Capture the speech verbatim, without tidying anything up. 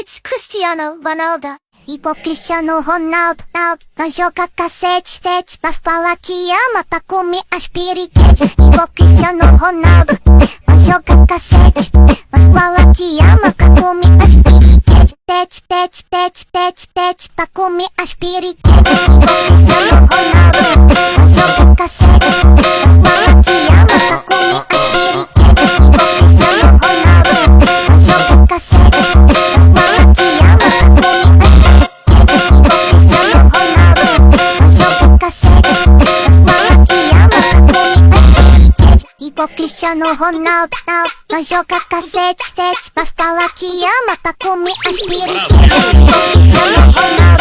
It's Cristiano Ronaldo. Igual Cristiano Ronaldo, não joga cacete, sete, pra falar que ama, pra comer as piriguetes. Igual Cristiano Ronaldo, não joga cacete, pra falar que ama, pra comer as piriguetes. Tete, tete, tete, tete, tete, pra comer as piriguetes. Igual Cristiano Ronaldo, não joga cacete, pra falar que ama, pra comer as piriguetes. Igual Cristiano Ronaldo, não joga cacete, pra falar que ama, pra comer as Igual Cristiano Ronaldo, não joga cacete, sete, pra falar que ama, pra comer as piriguetes. Igual Cristiano Ronaldo.